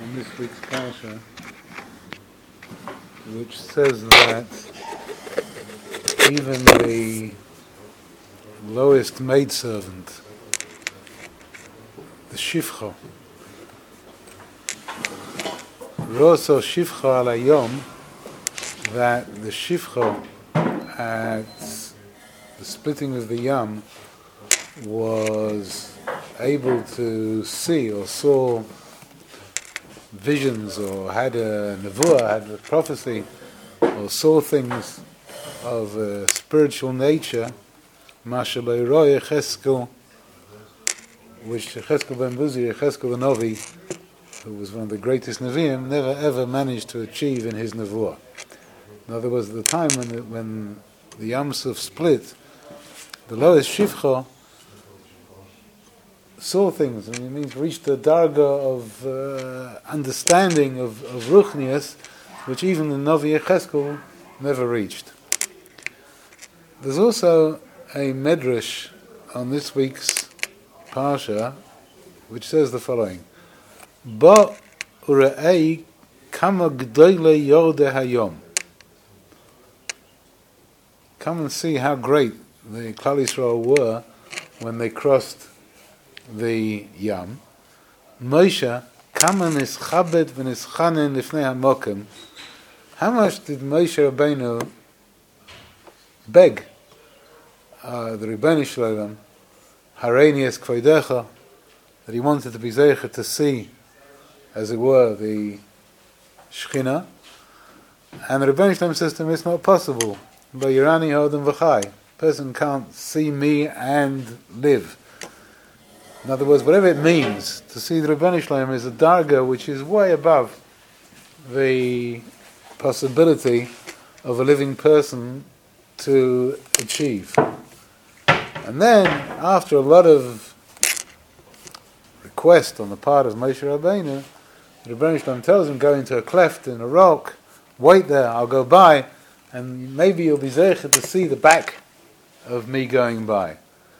on this week's Parsha, which says that even the lowest maidservant, the Shifcha, Roso Shifcha al Hayom, that the Shifcha at the splitting of the Yam was able to see or saw visions or had a nevuah, had a prophecy, or saw things of a spiritual nature, Mashallah Roy Cheskel, which Cheskel ben Buzi, Cheskel the Novi, who was one of the greatest Nevi'im, never ever managed to achieve in his nevuah. In other words, at the time when the Yam Suf split, the lowest Shifcha saw things, and it means reached the darga of understanding of Ruchnius, which even the Novi Cheskel never reached. There's also a medrash on this week's Parsha, which says the following: Ba ure'ei kama g'doyle yordeh hayom. Come and see how great the Klal Yisrael were when they crossed the Yam. Moshe kama nischabed v'nischanen lifnei hamokim. How much did Moshe Rabbeinu beg the Rebbeinu Shalom, Hareini es kvodecha, that he wanted to be zeicher to see, as it were, the Shechina, and the Rebbeinu Shalom says to him, it's not possible. B'yirani hodem v'chai. Person can't see me and live. In other words, whatever it means to see the Rebbeinu Shalom is a darga which is way above the possibility of a living person to achieve. And then, after a lot of request on the part of Moshe Rabbeinu, the Rebbeinu Shalom tells him, go into a cleft in a rock, wait there, I'll go by, and maybe you'll be zeicher to see the back of me going by.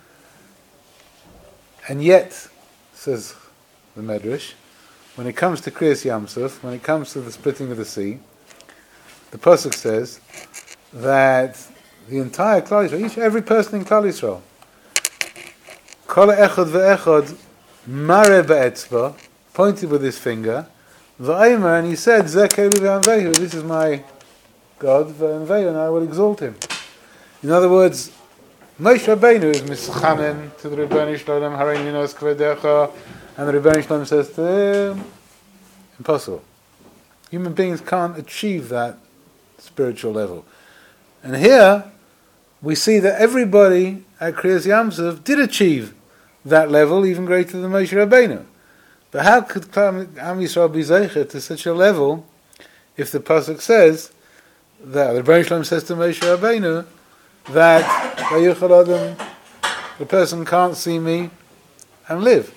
And yet, says the Medrash, when it comes to Kriyas Yam Suf, when it comes to the splitting of the sea, the Pasuk says that the entire Klal Yisrael, every person in Klal Yisrael, Kol echad ve'echad mare be'etzba, pointed with his finger, v'aymer, and he said, Zeh keli v'anvehu, this is my God, v'anvehu, and I will exalt him. In other words, Moshe Rabbeinu is mischanen to the Rebbeinu Shalom, Hareini es kvodecha, and the Rebbeinu Shalom says to him, impossible. Human beings can't achieve that spiritual level. And here, we see that everybody at Kriyas Yam Suf did achieve that level, even greater than Moshe Rabbeinu. But how could Am Yisrael be zeicher to such a level if the pasuk says that the Rebbeinu Shalom says to Moshe Rabbeinu that the person can't see me and live?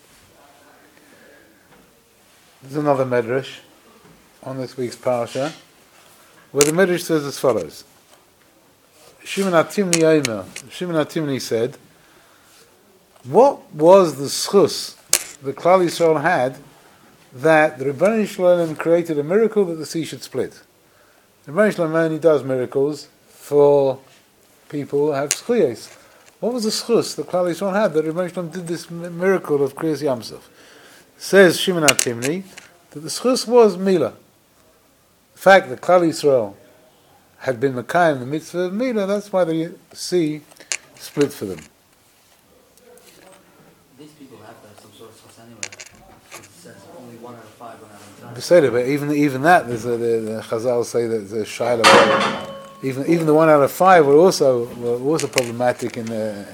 There's another medrash on this week's parsha where the medrash says as follows: Shimon HaTimni said, what was the schus the Klal Yisrael had that the Rebbeinu Shalom created a miracle that the sea should split? The Rebbeinu Shalom only does miracles for people who have schuyas. What was the schus the Klal Yisrael had that the Rebbeinu Shalom did this miracle of Kriyas Yam Suf? Says Shimon HaTimni that the schus was Mila. The fact that Klal Yisrael had been Mekayim in the mitzvah of Mila, that's why the sea split for them. These people have some sort of source anyway. It says only 1 out of 5 went out of Beseder, but even that, there's the Chazal say that there's a shayla. Even the 1 out of 5 were also problematic in the.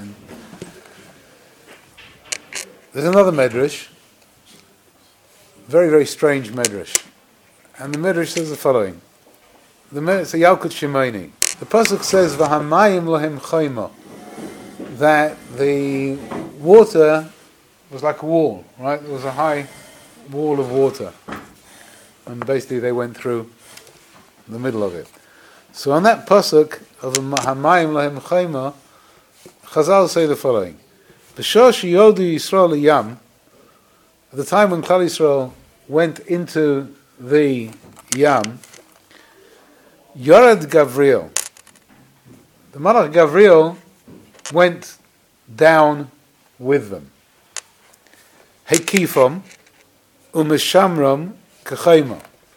There's another medrash, very very strange medrash, and the medrash says the following. It's a Yalkut Shimoni. The pasuk says v'hamayim lohem chayma, that the water was like a wall, right? There was a high wall of water, and basically they went through the middle of it. So on that pasuk of hamayim lohem chayma, Chazal say the following: B'shor sheyodu Yisrael yam, at the time when Klal Yisrael went into the Yam, Yorad Gavriel, the Malach Gavriel went down with them. Hekifom umeshamram kachayma.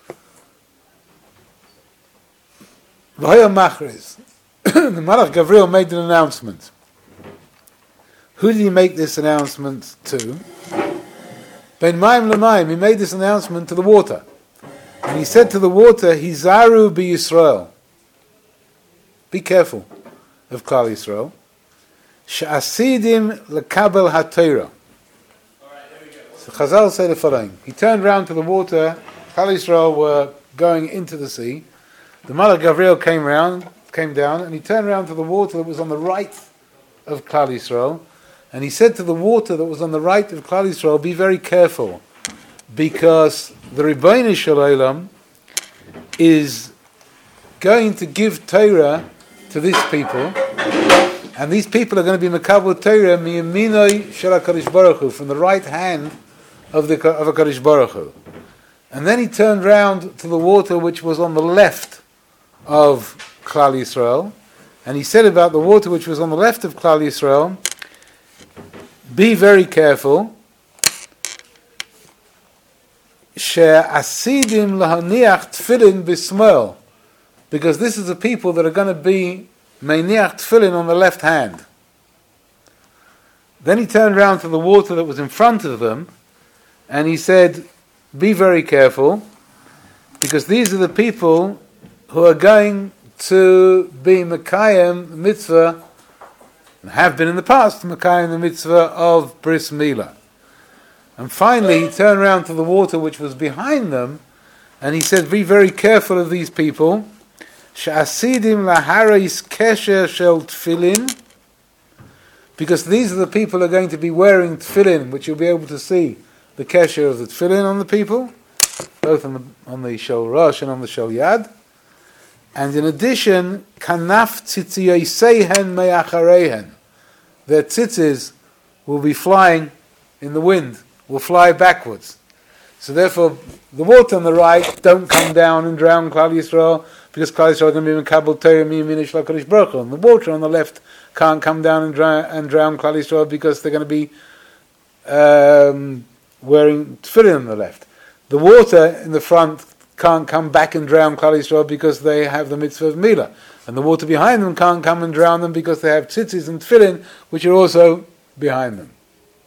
V'haya machriz. The Malach Gavriel made an announcement. Who did he make this announcement to? Ben Maim L'Maim. He made this announcement to the water. And he said to the water, Hizaru bi Yisrael. Be careful of Klal Yisrael. Sha'asidim lekabel ha-Torah. So Chazal said the following. He turned round to the water. Klal Yisrael were going into the sea. The Malach Gavriel came down, and he turned round to the water that was on the right of Klal Yisrael. And he said to the water that was on the right of Klal Yisrael, be very careful, because the Ribbono Shel Olam is going to give Torah to these people, and these people are going to be Mekabel Torah miyaminoi shel HaKadosh Baruch Hu, from the right hand of HaKadosh Baruch Hu. And then he turned round to the water which was on the left of Klal Yisrael, and he said about the water which was on the left of Klal Yisrael, be very careful. She'asidim lahaniach tefillin b'smol, because this is the people that are going to be meiniach tefillin on the left hand. Then he turned around to the water that was in front of them, and he said, be very careful, because these are the people who are going to be Mekayim mitzvah, and have been in the past, Mekayim the mitzvah of Bris Milah. And finally, he turned around to the water which was behind them, and he said, be very careful of these people. She'asidim laharis kesher shel tefillin, because these are the people who are going to be wearing tefillin, which you'll be able to see the kesher of the tefillin on the people, both on the shel rosh and on the shel yad. And in addition, kanaf tzitziyoseihen me'acharehen, their tzitzis will be flying in the wind, will fly backwards. So therefore, the water on the right don't come down and drown Klal Yisrael, because Klal Yisrael are going to be Mekabel Torah miyaminoi shel HaKadosh Baruch Hu. And the water on the left can't come down and drown Klal Yisrael, because they're going to be wearing tefillin on the left. The water in the front can't come back and drown Klal Yisrael, because they have the mitzvah of Milah. And the water behind them can't come and drown them, because they have tzitzis and tefillin, which are also behind them.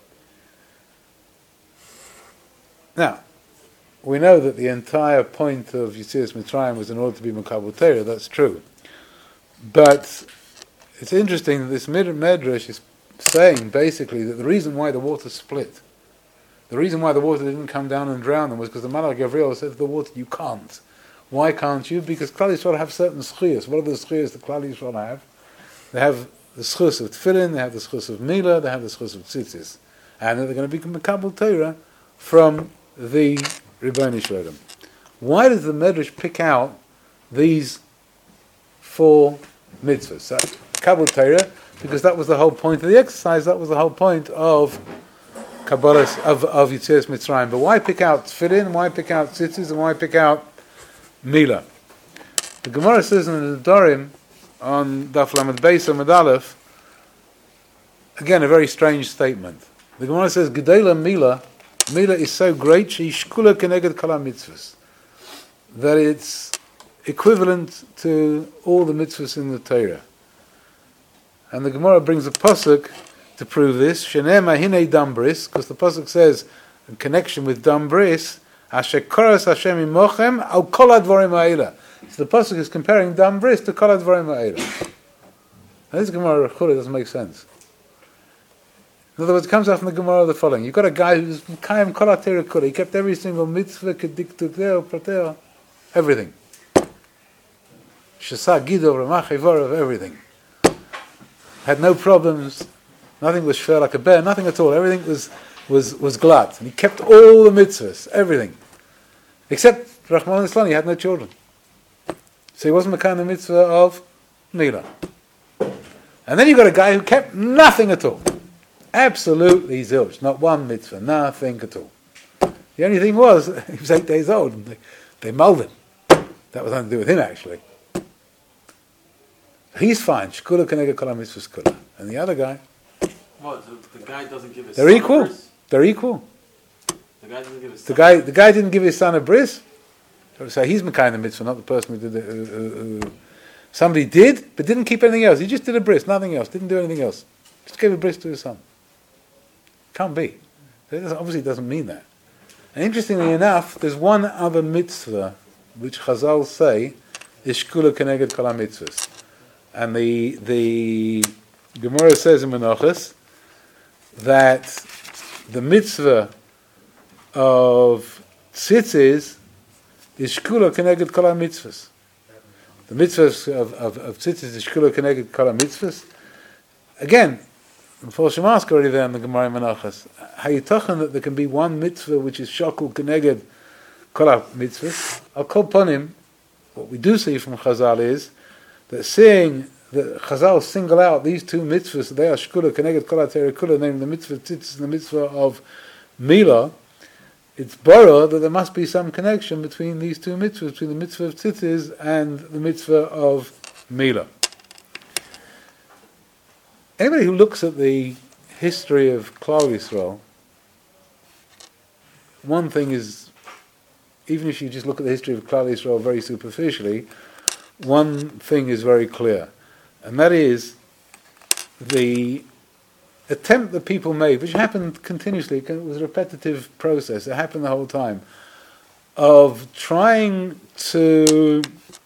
Now, we know that the entire point of Yetzias Mitzrayim was in order to be Mekabel Torah. That's true. But it's interesting that this Medrash is saying basically that the reason why the water split, the reason why the water didn't come down and drown them, was because the Malach Gavriel said to the water, you can't. Why can't you? Because Klal Yisrael have certain schiyas. What are the schiyas that Klal Yisrael have? They have the schus of tefillin, they have the schus of milah, they have the schus of tzitzis. And they're going to be Mekabel Torah from the Ribbono Shel Olam. Why does the Medrash pick out these 4 mitzvahs? So, Mekabel Torah, because that was the whole point of the exercise, that was the whole point of Kabbalah, of Yetzias Mitzrayim. But why pick out tefillin, why pick out tzitzis, and why pick out milah? The Gemara says in the Dorim, on Daf Lamed Beis Amud Aleph, again a very strange statement. The Gemara says, Gedela milah is so great, she'ishkula keneged kol mitzvahs, that it's equivalent to all the mitzvahs in the Torah. And the Gemara brings a pasuk to prove this, Shenema hinei dam bris, because the pasuk says, in connection with dam bris, Asher koras Hashem imochem al kol advarim ha'ela. So the pasuk is comparing dam bris to kol advarim ha'ela. Now this Gemara doesn't make sense. In other words, it comes out from the Gemara the following. You've got a guy who's Kayim Kol HaTorah Kula. He kept every single mitzvah, kediktuk, prater, everything. Shasa, Gido, Ramach, Ivor, of everything. Had no problems. Nothing was fair like a bear. Nothing at all. Everything was glad. And he kept all the mitzvahs, everything. Except, Rahman al-Islam, he had no children. So he wasn't the kind of mitzvah of Milah. And then you've got a guy who kept nothing at all. Absolutely zilch, not one mitzvah, nothing at all. The only thing was, he was 8 days old, and they mauled him. That was nothing to do with him, actually. He's fine. Shkula keneged kol ha-mitzvos kula. And the other guy... What? The guy doesn't give his They're son equal. a bris? They're equal. The guy doesn't give his The son guy didn't give his son a bris. So he's Mekayim the mitzvah, not the person who did it. Who somebody did, but didn't keep anything else. He just did a bris, nothing else. Didn't do anything else. Just gave a bris to his son. Can't be. It obviously doesn't mean that. And interestingly enough, there's one other mitzvah which Chazal say is shkula keneged kol ha-mitzvos. And the Gemara says in Menachos that the mitzvah of tzitzis is shkula keneged kol ha-mitzvos. The mitzvah of tzitzis is shkula keneged kol ha-mitzvos. Again, before Shemask already there in the Gemara Menachos, how you talking that there can be one mitzvah which is shakul keneged kol ha-mitzvos? I'll call upon him. What we do see from Chazal is that seeing that Chazal single out these two mitzvahs, they are shkula keneged kol ha-terikula, namely the mitzvah of tzitzis and the mitzvah of milah. It's borrowed that there must be some connection between these two mitzvahs, between the mitzvah of tzitzis and the mitzvah of milah. Anybody who looks at the history of Klal Yisrael, one thing is, even if you just look at the history of Klal Yisrael very superficially, one thing is very clear, and that is the attempt that people made, which happened continuously, it was a repetitive process, it happened the whole time, of trying to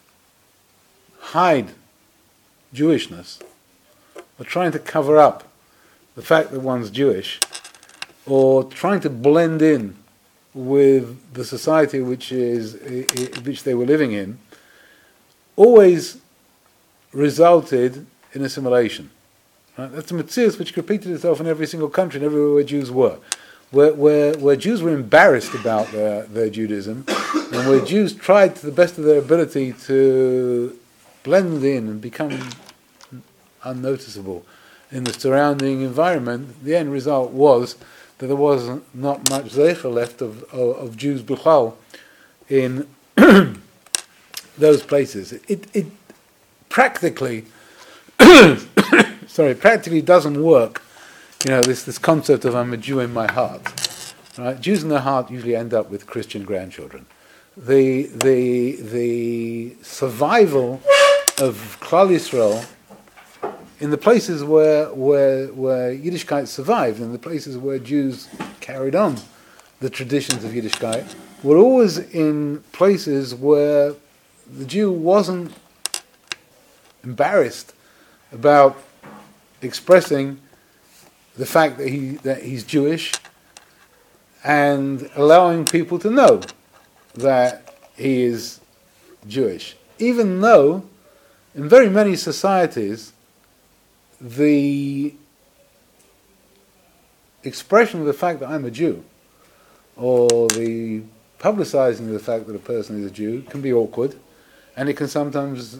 hide Jewishness, or trying to cover up the fact that one's Jewish, or trying to blend in with the society which they were living in, always resulted in assimilation. Right? That's a mitzvah which repeated itself in every single country and everywhere where Jews were. Where Jews were embarrassed about their Judaism, and where Jews tried to the best of their ability to blend in and become unnoticeable in the surrounding environment, the end result was that there was not much zeicha left of Jews b'chal in those places. It practically practically doesn't work. This concept of I'm a Jew in my heart. Right? Jews in their heart usually end up with Christian grandchildren. The survival of Klal Yisrael in the places where Yiddishkeit survived, in the places where Jews carried on the traditions of Yiddishkeit, were always in places where the Jew wasn't embarrassed about expressing the fact that he's Jewish and allowing people to know that he is Jewish. Even though in very many societies the expression of the fact that I'm a Jew, or the publicizing of the fact that a person is a Jew, can be awkward, and it can sometimes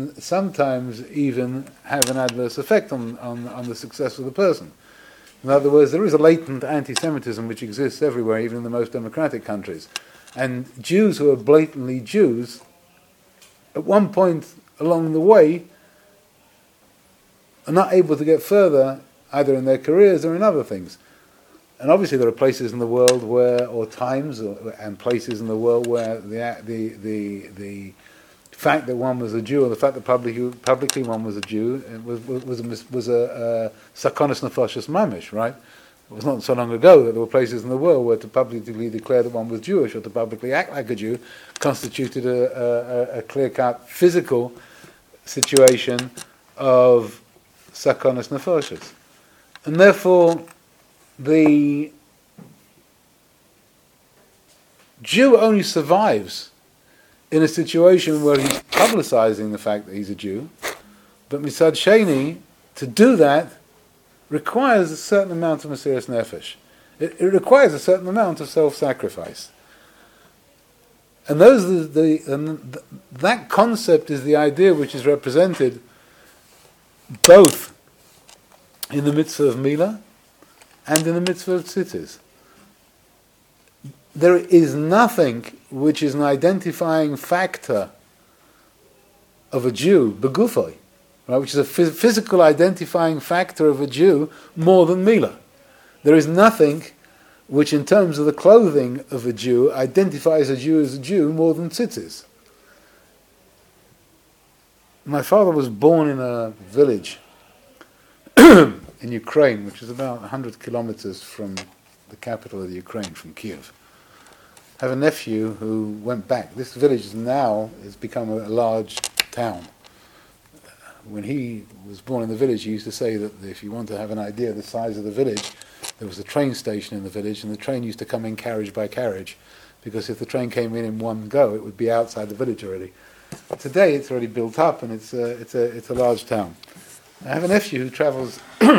even have an adverse effect on the success of the person. In other words, there is a latent anti-Semitism which exists everywhere, even in the most democratic countries. And Jews who are blatantly Jews, at one point along the way, are not able to get further, either in their careers or in other things. And obviously there are places in the world where, or times, and places in the world where the fact that one was a Jew, or the fact that publicly one was a Jew, was a sakonis nefashos mamish, right? It was not so long ago that there were places in the world where to publicly declare that one was Jewish or to publicly act like a Jew constituted a clear-cut physical situation of sakonis nefashos. And therefore, the Jew only survives in a situation where he's publicizing the fact that he's a Jew, but Misad Sheni, to do that, requires a certain amount of Mesiras Nefesh. It requires a certain amount of self-sacrifice. And that concept is the idea which is represented both in the mitzvah of Milah and in the mitzvah of Tzitzis. there is nothing which is an identifying factor of a Jew, begufoi, right, which is a physical identifying factor of a Jew more than Mila. There is nothing which, in terms of the clothing of a Jew, identifies a Jew as a Jew more than tzitzis. My father was born in a village in Ukraine, which is about 100 kilometers from the capital of the Ukraine, from Kiev. I have a nephew who went back. This village now has become a large town. When he was born in the village, he used to say that if you want to have an idea of the size of the village, there was a train station in the village, and the train used to come in carriage by carriage, because if the train came in one go, it would be outside the village already. Today, it's already built up, and it's a large town. I have a nephew who travels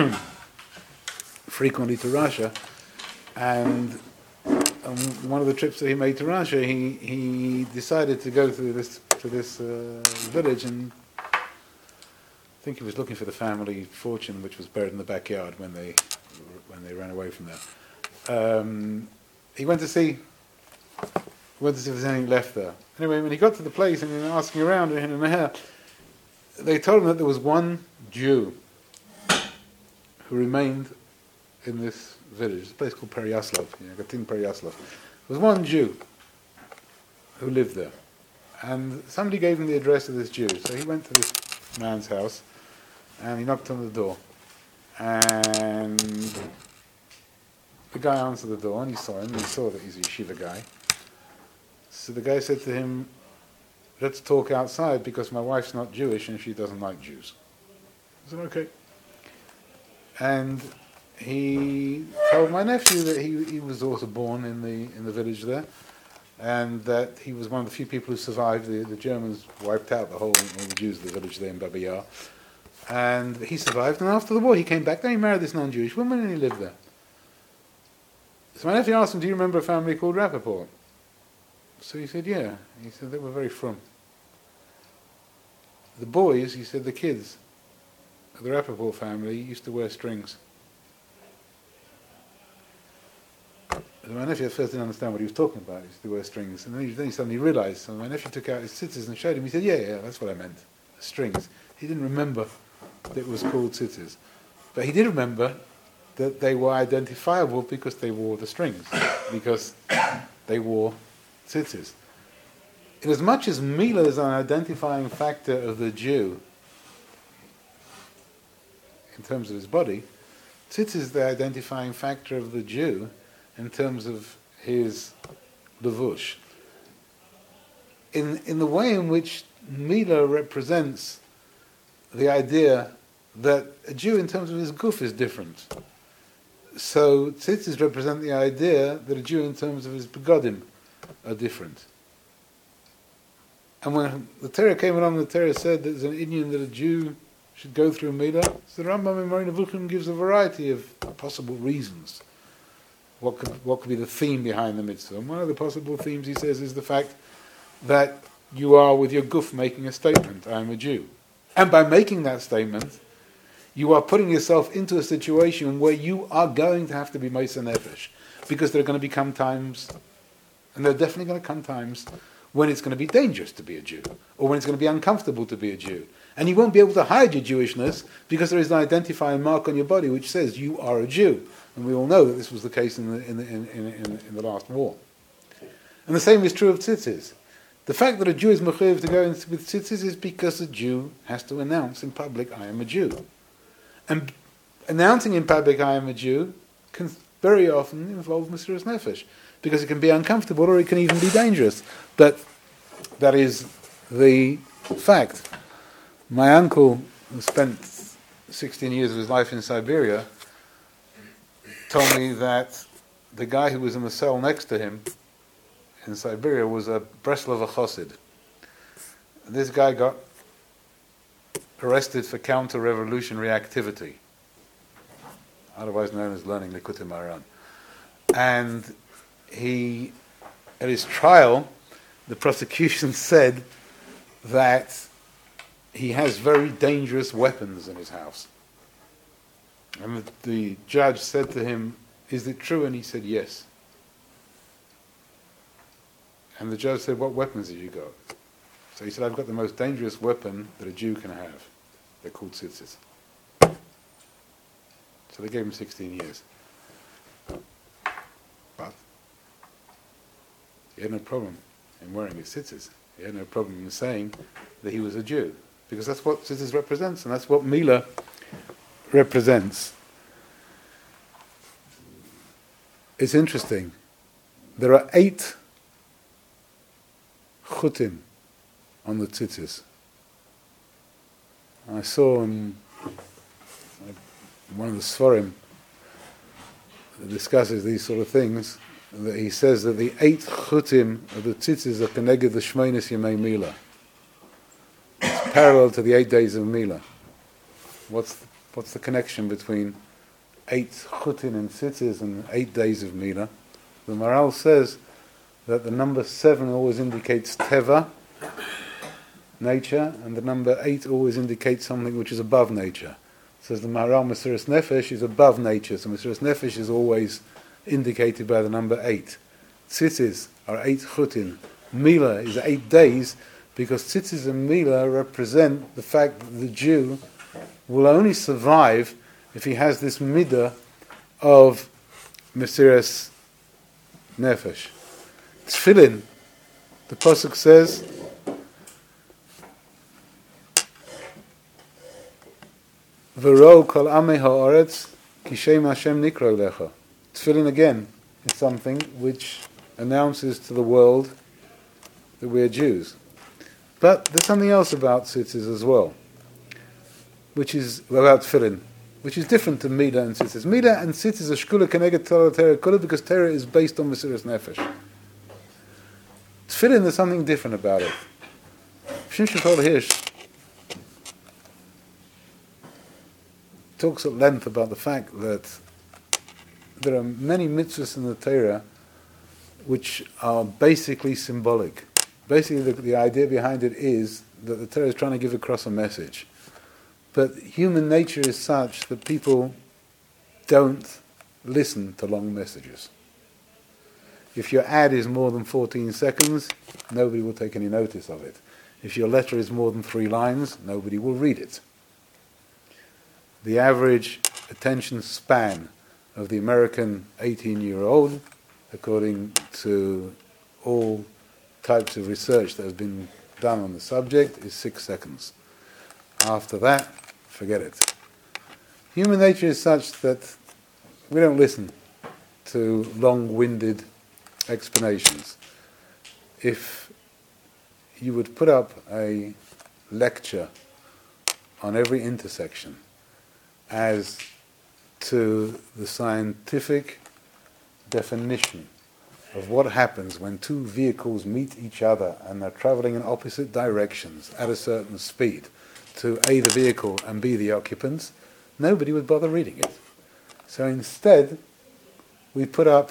frequently to Russia, and on one of the trips that he made to Russia, he decided to go to this village, and I think he was looking for the family fortune, which was buried in the backyard when they ran away from there. He went to see if there's anything left there. Anyway, when he got to the place and he was asking around, they told him that there was one Jew who remained in this village. It's a place called Pereyaslav, Gatin Pereyaslav. There was one Jew who lived there. And somebody gave him the address of this Jew. So he went to this man's house and he knocked on the door. And the guy answered the door and he saw him and he saw that he's a yeshiva guy. So the guy said to him, "Let's talk outside because my wife's not Jewish and she doesn't like Jews." I said, "Okay." And he told my nephew that he was also born in the village there, and that he was one of the few people who survived. The Germans wiped out all the Jews of the village there in Baba Yar. And he survived, and after the war he came back, then he married this non-Jewish woman and he lived there. So my nephew asked him, "Do you remember a family called Rappaport?" So he said, "Yeah." He said, "They were very frum. The boys," he said, "the kids of the Rappaport family used to wear strings." And my nephew at first didn't understand what he was talking about. He used to wear strings. And then he suddenly realized. So my nephew took out his tzitzis and showed him. He said, yeah, that's what I meant. Strings. He didn't remember that it was called tzitzis. But he did remember that they were identifiable because they wore the strings. Because they wore tzitzis. Inasmuch as Mila is an identifying factor of the Jew in terms of his body, tzitzis is the identifying factor of the Jew in terms of his levush. In the way in which Mila represents the idea that a Jew in terms of his guf is different. So tzitzis represent the idea that a Jew in terms of his begodim are different. And when the Torah came along, the Torah said there's an Indian that a Jew should go through Mila. So the Rambam in Moreh Nevuchim gives a variety of possible reasons. What could be the theme behind the mitzvah? And one of the possible themes, he says, is the fact that you are with your guf making a statement, I am a Jew. And by making that statement, you are putting yourself into a situation where you are going to have to be Meiser Nefesh. Because there are going to become times, and there are definitely going to come times, when it's going to be dangerous to be a Jew, or when it's going to be uncomfortable to be a Jew. And you won't be able to hide your Jewishness because there is an identifying mark on your body which says you are a Jew. And we all know that this was the case in the last war. And the same is true of tzitzis. The fact that a Jew is mechuyev to go with tzitzis is because a Jew has to announce in public, I am a Jew. And announcing in public, I am a Jew, can very often involve Mesiras Nefesh, because it can be uncomfortable or it can even be dangerous. But that is the fact. My uncle, who spent 16 years of his life in Siberia, told me that the guy who was in the cell next to him in Siberia was a Breslov Chassid. This guy got arrested for counter-revolutionary activity, otherwise known as learning Likutei Moharan. And at his trial, the prosecution said that he has very dangerous weapons in his house. And the judge said to him, is it true? And he said, yes. And the judge said, what weapons have you got? So he said, I've got the most dangerous weapon that a Jew can have. They're called tzitzis. So they gave him 16 years. But he had no problem in wearing his tzitzis. He had no problem in saying that he was a Jew. Because that's what tzitzis represents, and that's what Mila represents. It's interesting. There are 8 chutim on the tzitzis. I saw in one of the Sforim that discusses these sort of things, that he says that the 8 chutim of the tzitzis are connected the Shmonis Yemei Mila. It's parallel to the 8 days of Mila. What's the connection between 8 chutim in tzitzis and 8 days of Mila? The Maharal says that the number 7 always indicates teva, nature, and the number 8 always indicates something which is above nature. Says the Maharal, Mesiras Nefesh is above nature, so Mesiras Nefesh is always indicated by the number 8. Tzitzis are 8 chutim. Mila is 8 days, because tzitzis and Mila represent the fact that the Jew will only survive if he has this midah of Mesiras Nefesh. Tefillin, the pasuk says, V'ro kol amei ha'aretz ki shem Hashem nikro lecha. Tefillin again is something which announces to the world that we are Jews. But there's something else about tzitzis as well, which is about tefillin, which is different to Mila and tzitzis. Mila and tzitzis are shkula keneged Torah Terah Kula, because Torah is based on Mesiras Nefesh. Tefillin, there's something different about it. Shimshon Kol Hirsch talks at length about the fact that there are many mitzvahs in the Torah which are basically symbolic. Basically, the idea behind it is that the Torah is trying to give across a message. But human nature is such that people don't listen to long messages. If your ad is more than 14 seconds, nobody will take any notice of it. If your letter is more than 3 lines, nobody will read it. The average attention span of the American 18-year-old, according to all types of research that has been done on the subject, is 6 seconds. After that, forget it. Human nature is such that we don't listen to long-winded explanations. If you would put up a lecture on every intersection as to the scientific definition of what happens when 2 vehicles meet each other and they're traveling in opposite directions at a certain speed, to A, the vehicle, and B, the occupants, nobody would bother reading it. So instead, we put up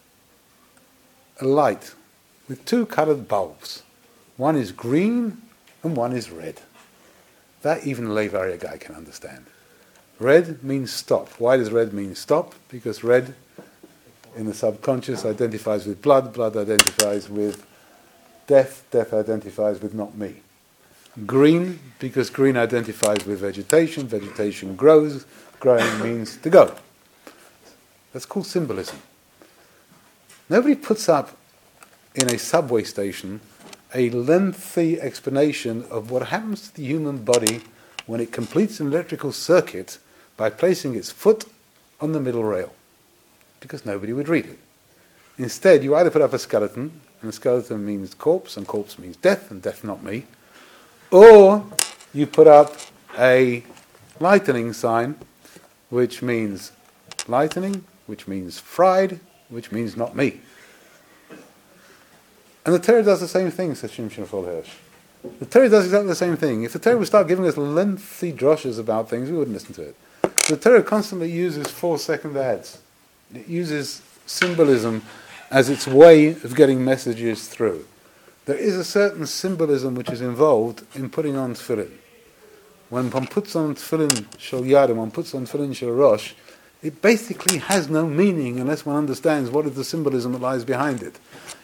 a light with 2 colored bulbs. One is green and one is red. That even a Levaria guy can understand. Red means stop. Why does red mean stop? Because red in the subconscious identifies with blood, blood identifies with death, death identifies with not me. Green, because green identifies with vegetation, vegetation grows, growing means to go. That's called symbolism. Nobody puts up in a subway station a lengthy explanation of what happens to the human body when it completes an electrical circuit by placing its foot on the middle rail, because nobody would read it. Instead, you either put up a skeleton, and a skeleton means corpse, and corpse means death, and death not me, or you put up a lightening sign, which means lightening, which means fried, which means not me. And the Torah does the same thing, says Shimshon Kol Hirsch. The Torah does exactly the same thing. If the Torah would start giving us lengthy droshes about things, we wouldn't listen to it. The Torah constantly uses 4-second ads. It uses symbolism as its way of getting messages through. There is a certain symbolism which is involved in putting on tefillin. When one puts on tefillin shel yad and one puts on tefillin shel rosh, it basically has no meaning unless one understands what is the symbolism that lies behind it. If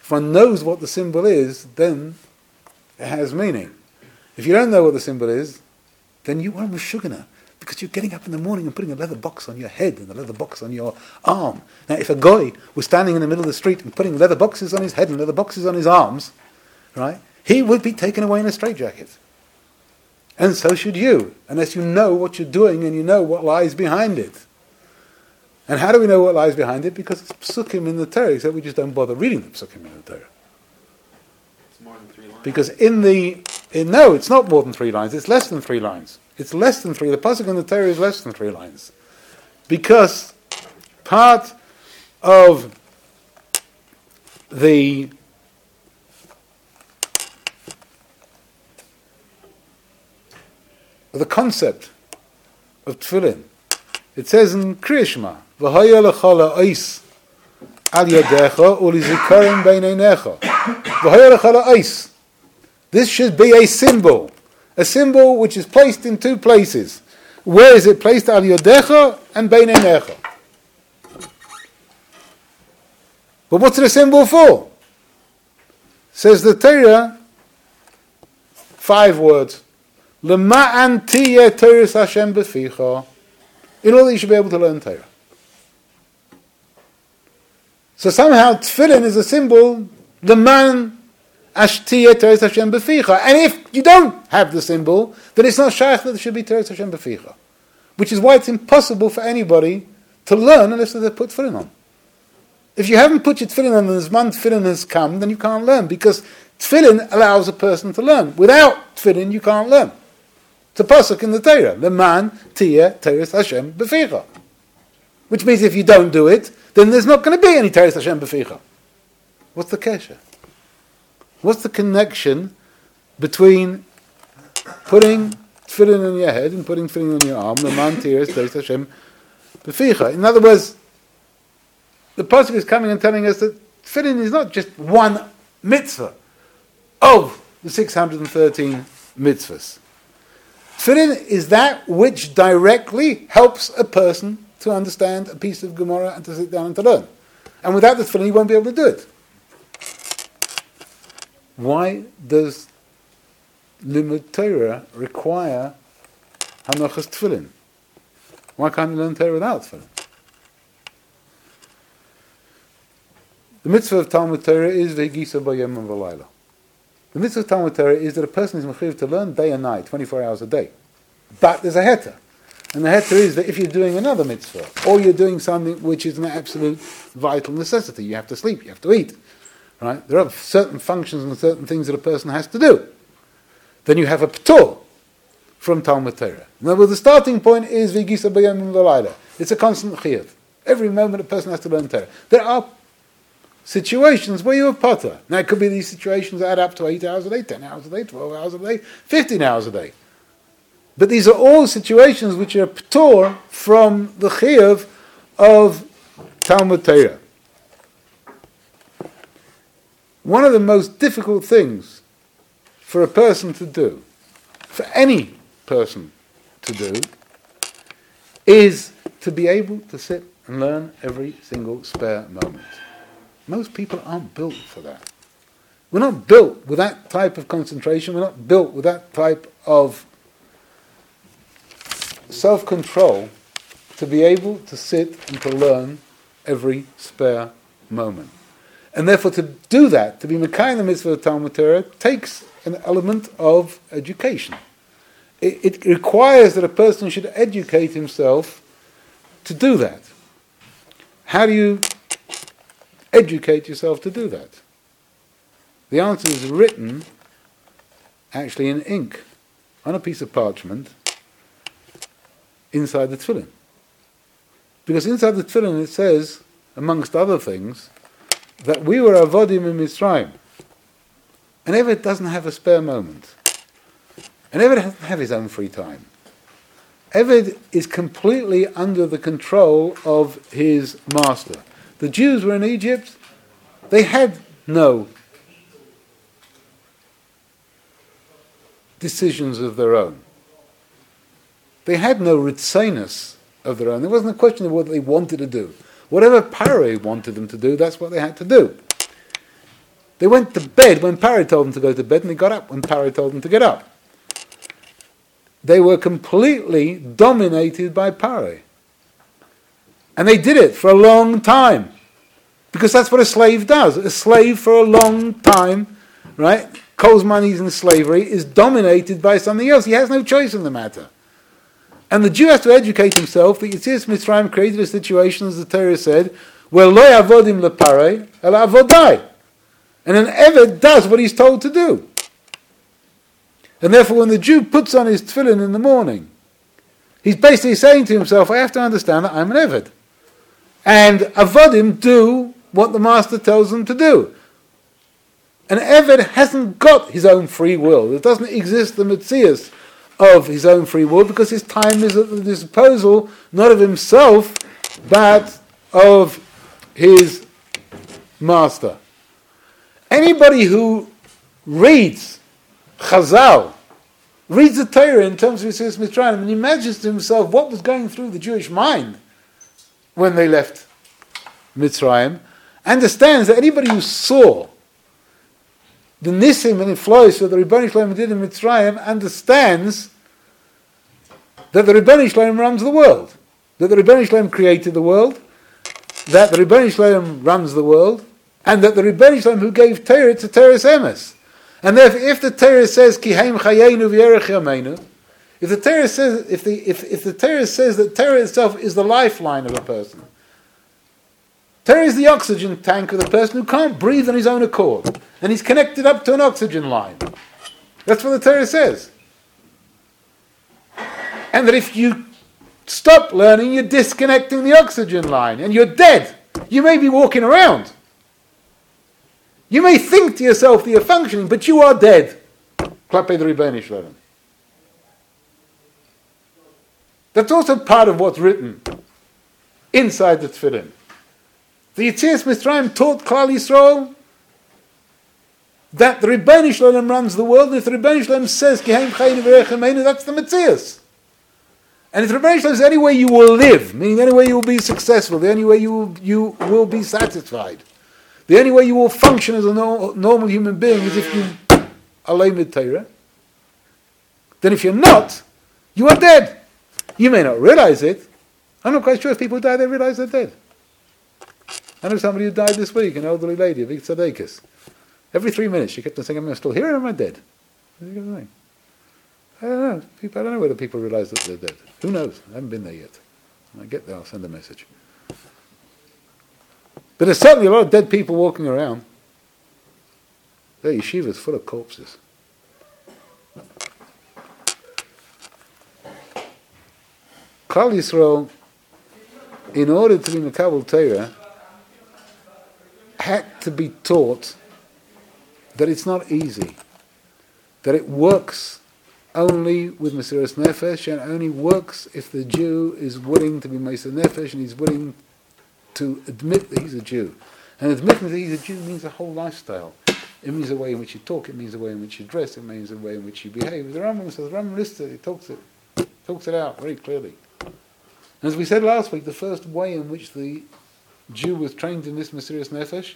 if one knows what the symbol is, then it has meaning. If you don't know what the symbol is, then you are a Meshugana, because you're getting up in the morning and putting a leather box on your head and a leather box on your arm. Now, if a guy was standing in the middle of the street and putting leather boxes on his head and leather boxes on his arms, right, he would be taken away in a straitjacket. And so should you, unless you know what you're doing and you know what lies behind it. And how do we know what lies behind it? Because it's psukim in the Torah, except we just don't bother reading the psukim in the Torah. It's more than 3 lines. Because no, it's not more than 3 lines, it's less than 3 lines. It's less than 3, the pasuk in the Torah is less than 3 lines. Because part of the concept of tefillin, it says in Kriya Shema, V'haya lecha la'os al yadecha u'lizikarim beineinecha. V'haya lecha la'os. This should be a symbol which is placed in 2 places. Where is it placed? Al yadecha and beineinecha. But what's it a symbol for? Says the Torah, 5 words. L'ma'an tiyeh Torah Hashem b'ficha. In order that you should be able to learn Torah. So somehow tefillin is a symbol, l'ma'an tiyeh Torah Hashem b'ficha. And if you don't have the symbol, then it's not shaykh that there should be Torah Hashem b'ficha. Which is why it's impossible for anybody to learn unless they put tefillin on. If you haven't put your tefillin on and the Zman tefillin has come, then you can't learn, because tefillin allows a person to learn. Without tefillin, you can't learn. It's a pasuk in the Torah, Leman tiyeh Torah Hashem b'ficha. Which means if you don't do it, then there's not going to be any Torah Hashem b'ficha. What's the kesher? What's the connection between putting tefillin on your head and putting tefillin on your arm, Leman tiyeh Torah Hashem b'ficha? In other words, the pasuk is coming and telling us that tefillin is not just one mitzvah of the 613 mitzvahs. Tefillin is that which directly helps a person to understand a piece of Gemara and to sit down and to learn. And without the tefillin, you won't be able to do it. Why does Limud Torah require Hanachas tefillin? Why can't you learn Torah without tefillin? The mitzvah of Talmud Torah is V'higisa b'yom v'layla. The mitzvah of Talmud Torah is that a person is mechuyev to learn day and night, 24 hours a day. But there's a heter. And the heter is that if you're doing another mitzvah, or you're doing something which is an absolute vital necessity, you have to sleep, you have to eat, right? There are certain functions and certain things that a person has to do. Then you have a p'tor from Talmud Torah. In other words, the starting point is V'higisa b'yom v'layla. It's a constant chiyuv. Every moment a person has to learn Torah. There are situations where you're potter. Now it could be these situations that add up to 8 hours a day, 10 hours a day, 12 hours a day, 15 hours a day. But these are all situations which are p'tor from the chiyuv of Talmud Torah. One of the most difficult things for a person to do, for any person to do, is to be able to sit and learn every single spare moment. Most people aren't built for that. We're not built with that type of concentration. We're not built with that type of self-control to be able to sit and to learn every spare moment. And therefore to do that, to be Mekayim the mitzvah of Talmud Torah, takes an element of education. It requires that a person should educate himself to do that. How do you educate yourself to do that? The answer is written actually in ink on a piece of parchment inside the tefillin. Because inside the tefillin it says, amongst other things, that we were avodim in Mitzrayim. And Eved doesn't have a spare moment. And Eved doesn't have his own free time. Eved is completely under the control of his master. The Jews were in Egypt. They had no decisions of their own. They had no ritzainus of their own. There wasn't a question of what they wanted to do. Whatever Paro wanted them to do, that's what they had to do. They went to bed when Paro told them to go to bed, and they got up when Paro told them to get up. They were completely dominated by Paro. And they did it for a long time. Because that's what a slave does. A slave for a long time, right? Kolzman he's in slavery, is dominated by something else. He has no choice in the matter. And the Jew has to educate himself that Yetzias Mitzrayim created a situation, as the Torah said, where lo avodim leparei, ela avodai. And an Eved does what he's told to do. And therefore when the Jew puts on his tefillin in the morning, he's basically saying to himself, I have to understand that I'm an Eved. And avodim do what the master tells them to do. An Eved hasn't got his own free will. There doesn't exist the Metzias of his own free will because his time is at the disposal not of himself but of his master. Anybody who reads Chazal, reads the Torah in terms of Yetzias Mitzrayim, and imagines to himself what was going through the Jewish mind when they left Mitzrayim, understands that anybody who saw the Nisim and Inflois that the Rebbeinu Shalom did in Mitzrayim understands that the Rebbeinu Shalom runs the world, that the Rebbeinu Shalom created the world, that the Rebbeinu Shalom runs the world, and that the Rebbeinu Shalom who gave Torah to Torah's Emes. And therefore, if the Torah says Kiheim Chayenu V'Yerech Yameinu, if the Torah says if the Torah says that Torah itself is the lifeline of a person, Torah is the oxygen tank of the person who can't breathe on his own accord, and he's connected up to an oxygen line. That's what the Torah says. And that if you stop learning, you're disconnecting the oxygen line, and you're dead. You may be walking around. You may think to yourself that you're functioning, but you are dead. Klapei the Rebbeinu Shalom. That's also part of what's written inside the Tefillin. The Yetzias Mitzrayim taught Klal Yisrael that the Rebbeinu Shalom runs the world, and if the Rebbeinu Shalom says Kiheim Chayinu V'Yerech Yameinu, that's the Metzias. And if the Rebbeinu Shalom says any way you will live, meaning any way you will be successful, the only way you will be satisfied, the only way you will function as a normal human being is if you alay mit Torah, then if you're not, you are dead. You may not realize it. I'm not quite sure if people die, they realize they're dead. I know somebody who died this week, an elderly lady, a big tzaddikus. Every 3 minutes she kept on saying, am I still here or am I dead? I don't know. I don't know whether people realize that they're dead. Who knows? I haven't been there yet. When I get there, I'll send a message. But there's certainly a lot of dead people walking around. Their yeshiva's full of corpses. Klal Yisrael, in order to be Mekabel Torah, had to be taught that it's not easy, that it works only with Mesiras Nefesh, and only works if the Jew is willing to be Mesiras Nefesh and he's willing to admit that he's a Jew. And admitting that he's a Jew means a whole lifestyle. It means the way in which you talk, it means the way in which you dress, it means the way in which you behave. The Rambam says, Rambam lists it, he talks it out very clearly. And as we said last week, the first way in which the Jew was trained in this Mesiras Nefesh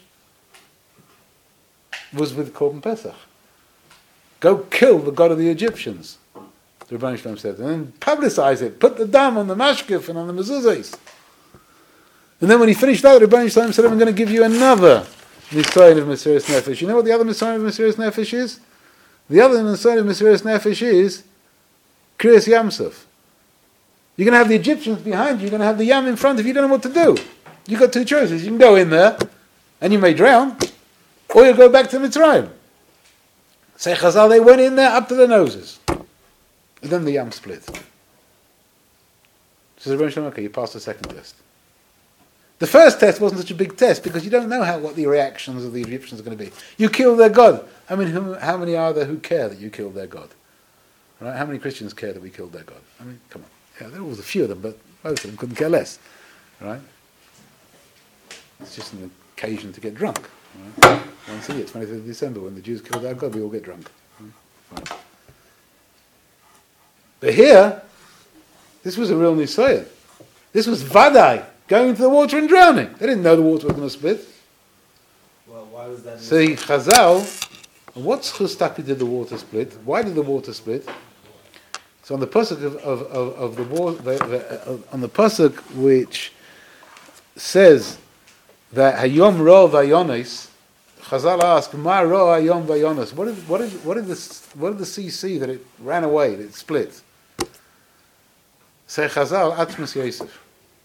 was with Korban Pesach. Go kill the god of the Egyptians, the Rebbeinu Shalom said, and then publicize it, put the dam on the mashkef and on the mezuzahs. And then when he finished that, the Rebbeinu Shalom said, I'm going to give you another Nisayon of Mesiras Nefesh. You know what the other Nisayon of Mesiras Nefesh is? The other Nisayon of Mesiras Nefesh is Kriyas Yamsuf. You're going to have the Egyptians behind you, you're going to have the Yam in front of you, you don't know what to do. You've got two choices. You can go in there, and you may drown, or you'll go back to Mitzrayim. Say Chazal, they went in there up to their noses. And then the Yam split. So the Rebbeinu Shalom, okay, you passed the second test. The first test wasn't such a big test, because you don't know what the reactions of the Egyptians are going to be. You killed their God. I mean, how many are there who care that you killed their God? Right? How many Christians care that we killed their God? I mean, come on. Yeah, there was a few of them, but most of them couldn't care less. Right? It's just an occasion to get drunk. Right? Once a year, 25th of December, when the Jews killed their God, we all get drunk. Right? But here, this was a real Nisayon. This was Vadai, going into the water and drowning. They didn't know the water was going to split. Well, why was that? See, Chazal, what's Chustaki did the water split? Why did the water split? So on the pasuk of the water, on the pasuk which says that Hayom Ro Vayonis, Chazal ask, Ma Ro Hayom Vayonis. What did the sea see that it ran away, that it split? Say Chazal, Atmas Yosef.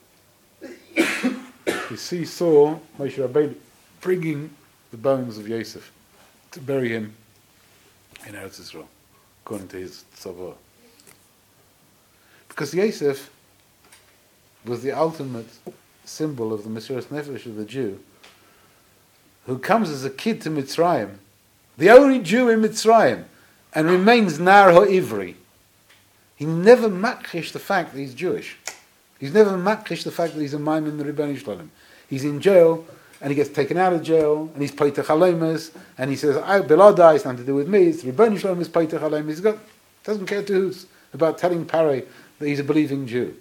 The sea saw Moshe Rabbeinu bringing the bones of Yosef to bury him in Eretz Yisrael, according to his tzavah. Because Yosef was the ultimate symbol of the Mesiras Nefesh of the Jew, who comes as a kid to Mitzrayim, the only Jew in Mitzrayim, and remains Nar HaIvri. He never makrish the fact that he's Jewish. He's never makrish the fact that he's a mime in the Rebbeinu Shalom. He's in jail, and he gets taken out of jail, and he's Paitach Halomas, and he says, Biladai, it's nothing to do with me, it's the Rebbeinu Shalom is Paitach Halomas. He doesn't care to who's about telling Parei that he's a believing Jew.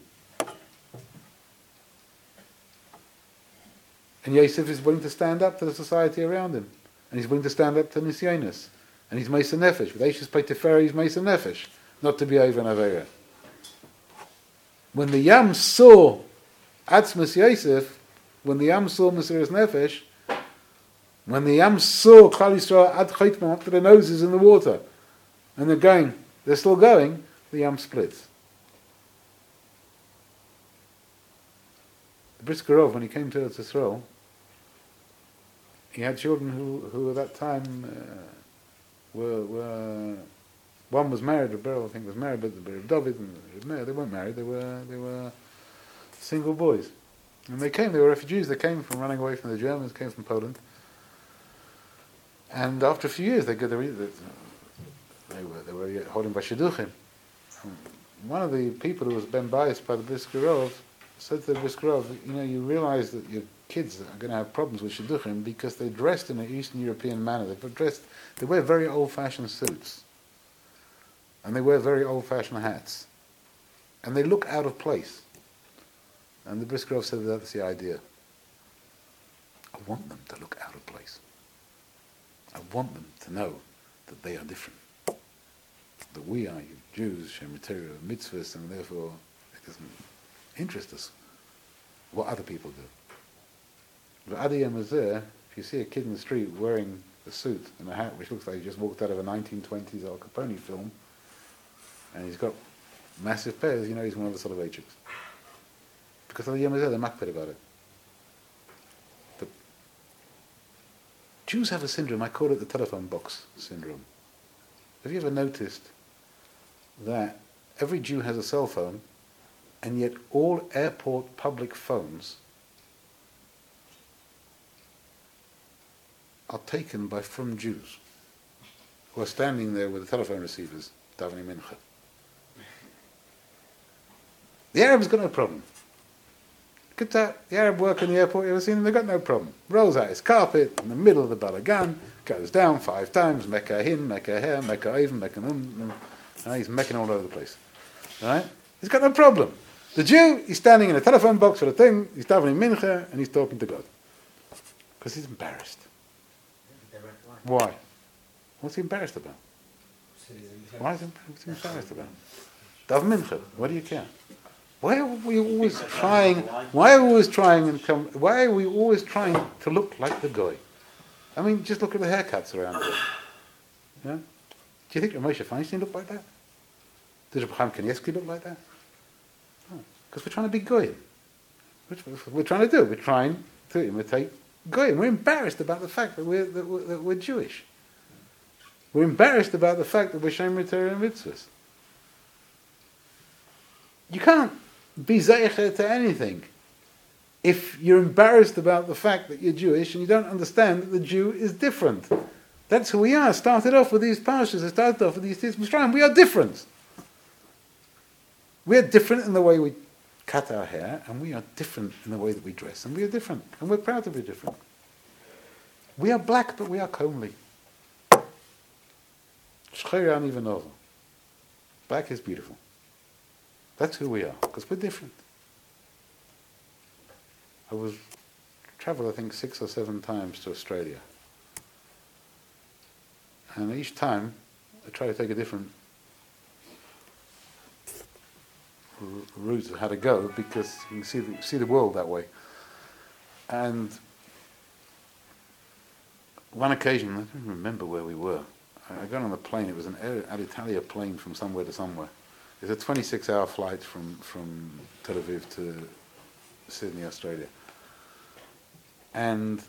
And Yosef is willing to stand up to the society around him. And he's willing to stand up to Nisyonis. And he's Mesa Nefesh. With Eishes Peiteferi, he's Mesa Nefesh. Not to be over and Avera. When the Yam saw Atzmas Yosef, when the Yam saw Mesiras Nefesh, when the Yam saw Klal Yisrael Ad Chaytma up to their noses in the water, and they're still going, the Yam splits. The Brisker Rov, when he came to Eretz Yisrael, he had children who at that time were one was married, Rebel I think was married, but David and Rebel, they weren't married. They were single boys, and they were refugees. They came from running away from the Germans, came from Poland, and after a few years they were holding by Shidduchim. One of the people who was ben biased by the Brisker Rov said to the Brisker Rov, you realize that your kids are going to have problems with Shidduchim because they're dressed in an Eastern European manner. They wear very old-fashioned suits. And they wear very old-fashioned hats. And they look out of place. And the Brisker Rov said that's the idea. I want them to look out of place. I want them to know that they are different. That we are Jews, Shem material mitzvahs, and therefore it doesn't interest us what other people do. But Adi Yom Hazeh, if you see a kid in the street wearing a suit and a hat which looks like he just walked out of a 1920s Al Capone film, and he's got massive pairs, he's one of the Soloveitchiks. Because Adi Yom Hazeh, they're makpid about it. But Jews have a syndrome, I call it the telephone box syndrome. Have you ever noticed that every Jew has a cell phone, and yet all airport public phones are taken by from Jews who are standing there with the telephone receivers, davening mincha. The Arabs got no problem. The Arab worker in the airport, you ever seen them? They've got no problem. Rolls out his carpet in the middle of the balagan, goes down 5 times, Mecca hin, Mecca here, Mecca even, Mecca he's mecking all over the place. Right? He's got no problem. The Jew, he's standing in a telephone box with a thing, he's davening mincha, and he's talking to God. Because he's embarrassed. Why? What's he embarrassed about? Why is he embarrassed about? Daven mincha, what do you care? Why are we always trying to look like the guy? I mean, just look at the haircuts around here. Yeah? Do you think Moshe Feinstein looked like that? Does Abraham Kanievsky look like that? No. Because we're trying to be goyim. We're trying to imitate goyim. We're embarrassed about the fact that we're Jewish. We're embarrassed about the fact that we're Shomer Torah and mitzvahs. You can't be zeicher to anything if you're embarrassed about the fact that you're Jewish and you don't understand that the Jew is different. That's who we are. Started off with these parshas. Started off with these Mitzrayim. We are different. We are different in the way we cut our hair, and we are different in the way that we dress, and we are different, and we're proud to be different. We are black, but we are comely. Shcheri even over. Black is beautiful. That's who we are, because we're different. I was travelled, I think, 6 or 7 times to Australia. And each time, I try to take a different route of how to go, because you can see the world that way. And one occasion, I don't remember where we were. I got on the plane. It was an Alitalia plane from somewhere to somewhere. It's a 26-hour flight from Tel Aviv to Sydney, Australia. And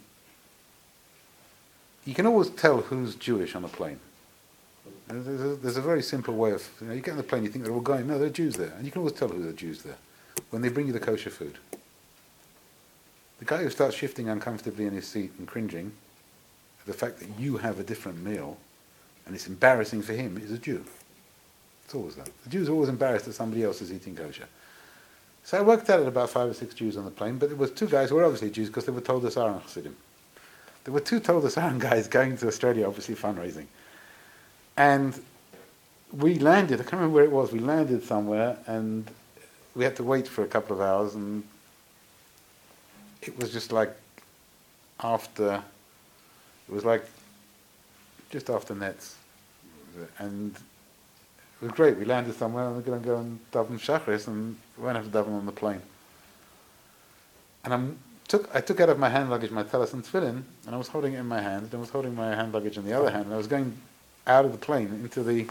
you can always tell who's Jewish on a plane. There's a very simple way of, you get on the plane, you think they're all going, no, they're Jews there. And you can always tell who the Jews there when they bring you the kosher food. The guy who starts shifting uncomfortably in his seat and cringing at the fact that you have a different meal and it's embarrassing for him is a Jew. It's always that. The Jew's always embarrassed that somebody else is eating kosher. So I worked out at about 5 or 6 Jews on the plane, but there was 2 guys who were obviously Jews because they were Toldus Aaron Chassidim. There were 2 Toldus Aaron guys going to Australia, obviously fundraising. And we landed, I can't remember where it was, we landed somewhere and we had to wait for a couple of hours, and it was just like after, it was like just after Nets. And it was great, we landed somewhere and we're going to go and daven Shachris, and we won't have to daven on the plane. And I took out of my hand luggage my talis and tefillin, and I was holding it in my hand, and I was holding my hand luggage in the other hand, and I was going out of the plane into the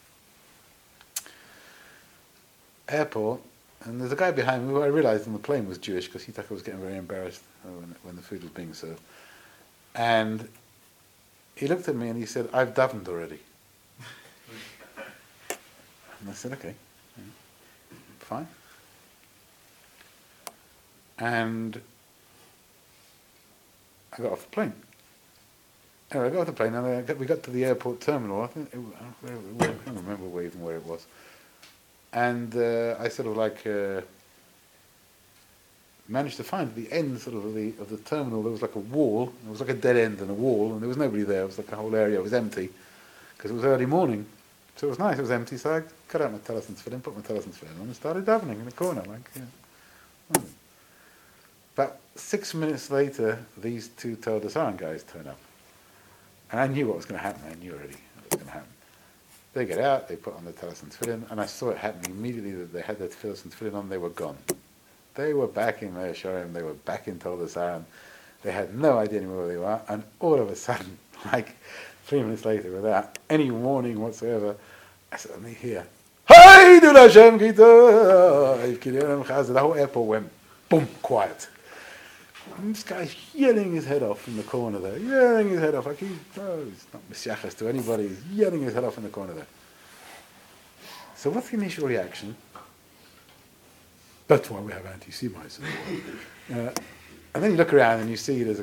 airport, and there's a guy behind me who I realized on the plane was Jewish because he thought I was getting very embarrassed when the food was being served. And he looked at me and he said, "I've davened already." And I said, "Okay, fine." And I got off the plane. Anyway, I got off the plane and we got to the airport terminal. I can't remember where it was. And I sort of like managed to find at the end sort of the terminal there was like a wall. It was like a dead end and a wall, and there was nobody there. It was like the whole area was empty because it was early morning. So it was nice. It was empty. So I cut out my talis and tefillin, put my talis and tefillin on, and started davening in the corner. About 6 minutes later, these 2 Toldus Aaron guys turn up. And I knew what was going to happen. I knew already what was going to happen. They get out, they put on the talis and tefillin, and I saw it happening immediately that they had their talis and tefillin on, they were gone. They were back in Meir Shorim, they were back in Toldus Aaron. They had no idea anymore where they were, and all of a sudden, like 3 minutes later, without any warning whatsoever, I suddenly hear, "Hey, Dul Hashem Kitov!" The whole airport went, boom, quiet. And this guy's yelling his head off in the corner there, yelling his head off, like he's not misyaches to anybody, he's yelling his head off in the corner there. So what's the initial reaction? That's why we have anti-Semitism. And then you look around and you see there's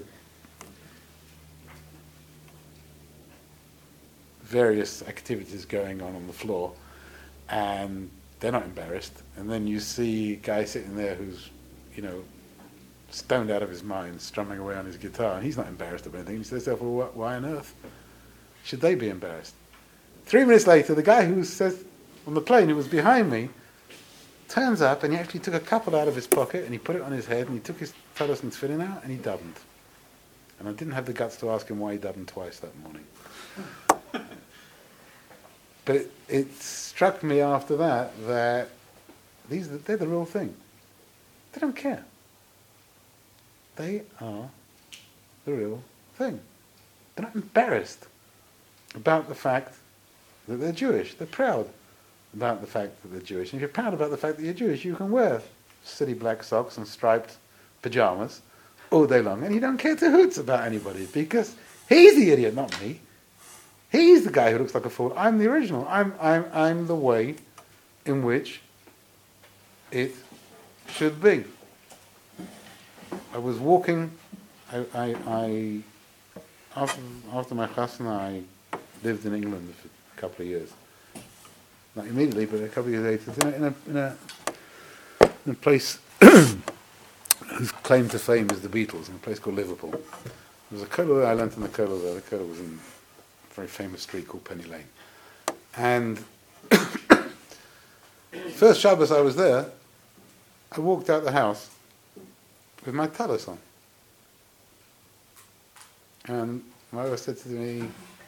various activities going on the floor, and they're not embarrassed. And then you see a guy sitting there who's, stoned out of his mind, strumming away on his guitar, and he's not embarrassed of anything. He says to himself, well, why on earth should they be embarrassed? 3 minutes later, the guy who says on the plane, who was behind me, turns up and he actually took a couple out of his pocket and he put it on his head and he took his talis and tefillin out and he davened. And I didn't have the guts to ask him why he davened twice that morning. But it struck me after that they're the real thing. They don't care. They are the real thing. They're not embarrassed about the fact that they're Jewish. They're proud about the fact that they're Jewish. And if you're proud about the fact that you're Jewish, you can wear silly black socks and striped pajamas all day long, and you don't care two hoots about anybody, because he's the idiot, not me. He's the guy who looks like a fool. I'm the original. I'm the way in which it should be. I was walking. I after my chasna, I lived in England for a couple of years. Not immediately, but a couple of years later, in a place whose claim to fame is the Beatles, in a place called Liverpool. There was a kollel there. I learnt in the kollel there. The kollel was in a very famous street called Penny Lane. And first Shabbos I was there, I walked out the house with my talis on. And my wife said to me,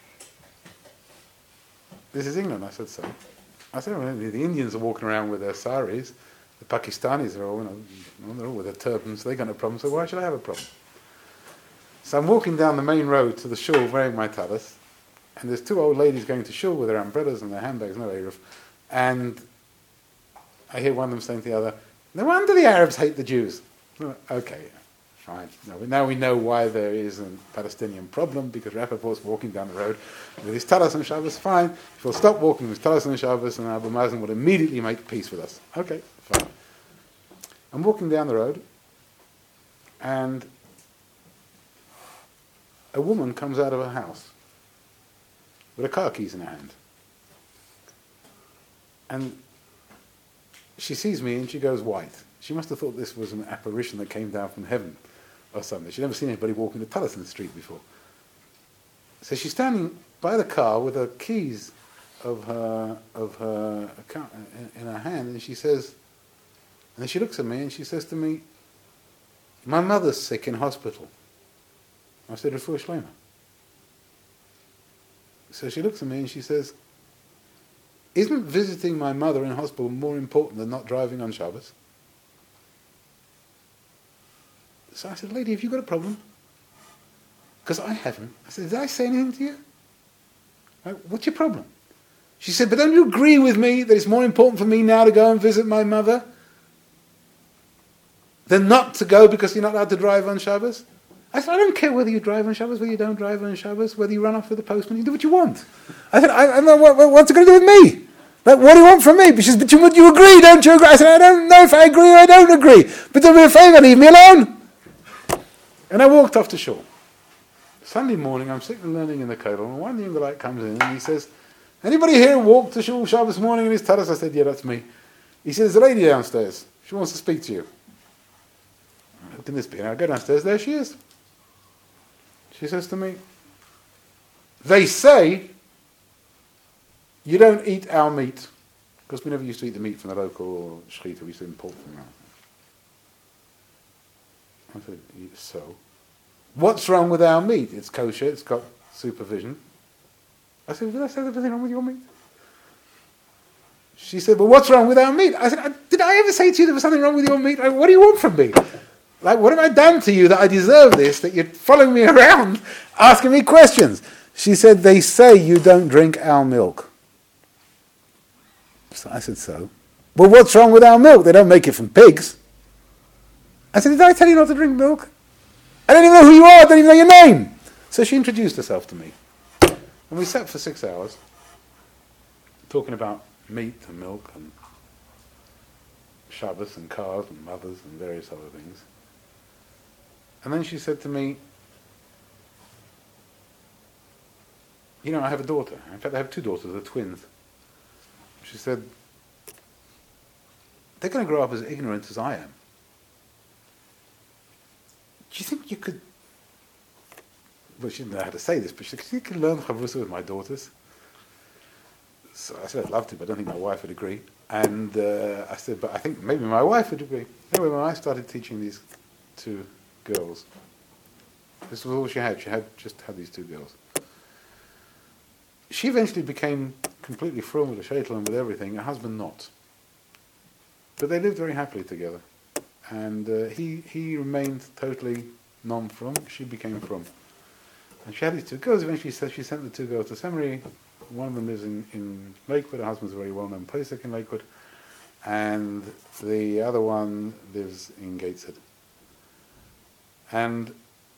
"This is England." I said, "So?" I said, "Well, the Indians are walking around with their saris. The Pakistanis are all, they're all with their turbans. They got no problem, so why should I have a problem?" So I'm walking down the main road to the shul wearing my talis, and there's two old ladies going to shul with their umbrellas and their handbags, no Eruv, and I hear one of them saying to the other, "No wonder the Arabs hate the Jews." Okay, fine. Now we know why there is a Palestinian problem, because Rappaport's walking down the road with his talis on Shabbos. Fine, if he'll stop walking with his talis on Shabbos, and Abu Mazen will immediately make peace with us. Okay, fine. I'm walking down the road, and a woman comes out of her house with her car keys in her hand. And she sees me and she goes white. She must have thought this was an apparition that came down from heaven or something. She'd never seen anybody walking with talis in the street before. So she's standing by the car with her keys of her account in her hand, and she says, and then she looks at me and she says to me, "My mother's sick in hospital." I said, "Refuah Shleima." So she looks at me and she says, "Isn't visiting my mother in hospital more important than not driving on Shabbos?" So I said, "Lady, have you got a problem?" Because I haven't. I said, "Did I say anything to you? What's your problem?" She said, "But don't you agree with me that it's more important for me now to go and visit my mother than not to go because you're not allowed to drive on Shabbos?" I said, "I don't care whether you drive on Shabbos, whether you don't drive on Shabbos, whether you run off with the postman, you do what you want." I said, I don't know, what's it going to do with me? Like, what do you want from me? She said, "But you agree, don't you agree?" I said, "I don't know if I agree or I don't agree. But do me a favour, leave me alone." And I walked off to shul. Sunday morning, I'm sitting learning in the kotel, and one Yingolite comes in and he says, "Anybody here walk to shul Shabbos morning in his talis?" I said, "Yeah, that's me." He says, "There's a lady downstairs. She wants to speak to you." How can this be? And I go downstairs, there she is. She says to me, "They say you don't eat our meat," because we never used to eat the meat from the local shechita, we used to import from that. I said, "So? What's wrong with our meat? It's kosher, it's got supervision." I said, "Did I say there's anything wrong with your meat?" She said, "Well, what's wrong with our meat?" I said, "Did I ever say to you there was something wrong with your meat? What do you want from me? Like, what have I done to you that I deserve this, that you're following me around, asking me questions?" She said, "They say you don't drink our milk." So I said, "So? Well, what's wrong with our milk? They don't make it from pigs." I said, "Did I tell you not to drink milk? I don't even know who you are, I don't even know your name." So she introduced herself to me. And we sat for 6 hours, talking about meat and milk and Shabbos and cars and mothers and various other things. And then she said to me, "You know, I have a daughter. In fact, I have two daughters, they're twins." She said, "They're going to grow up as ignorant as I am. Do you think you could..." Well, she didn't know how to say this, but she said, "You could learn Chavrusa with my daughters." So I said, "I'd love to, but I don't think my wife would agree." And I said, "But I think maybe my wife would agree." Anyway, when I started teaching these two girls, this was all she had. She just had these two girls. She eventually became completely frum with the shaitel and with everything, her husband not. But they lived very happily together. And he remained totally non-frum, she became frum. And she had these two girls. Eventually she sent the two girls to seminary. One of them lives in Lakewood, her husband's a very well-known posek in Lakewood. And the other one lives in Gateshead. And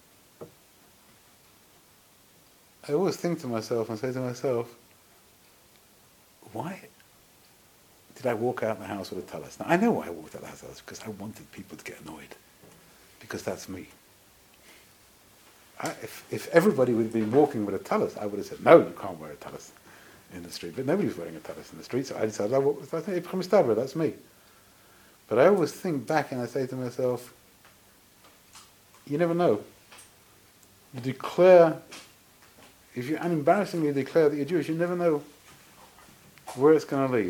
I always think to myself and say to myself, why did I walk out of the house with a talis? Now, I know why I walked out of the house because I wanted people to get annoyed. Because that's me. If everybody would have been walking with a talis, I would have said, "No, you can't wear a talis in the street." But nobody was wearing a talis in the street, so I decided I walked with a talis. That's me. But I always think back and I say to myself, you never know. You declare, if you unembarrassingly declare that you're Jewish, you never know where it's going to lead.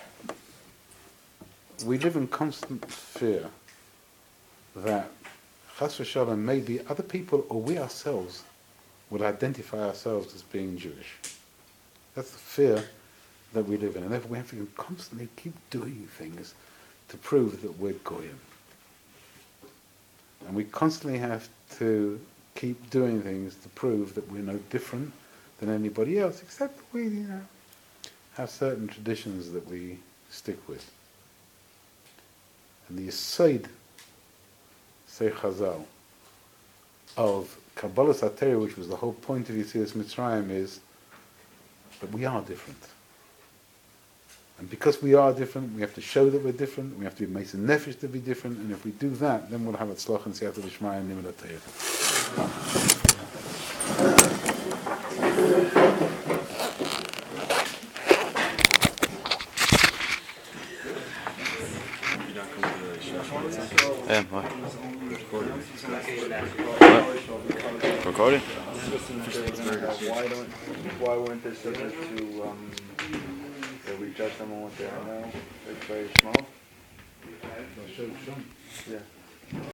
We live in constant fear that Chas v'Shalom maybe other people or we ourselves would identify ourselves as being Jewish. That's the fear that we live in. And therefore we have to constantly keep doing things to prove that we're Goyim. And we constantly have to keep doing things to prove that we're no different than anybody else, except we, have certain traditions that we stick with. And the Yesod, say Chazal, of Kabbalas HaTorah, which was the whole point of Yetzias Mitzrayim, is that we are different. And because we are different, we have to show that we're different, we have to be Meisei Nefesh to be different, and if we do that, then we'll have Atzloch and Siyata D'Shmaya and Limud HaTorah. What? Recording? Why weren't they subject to that we judge them on what they are now? It's very small. Yeah.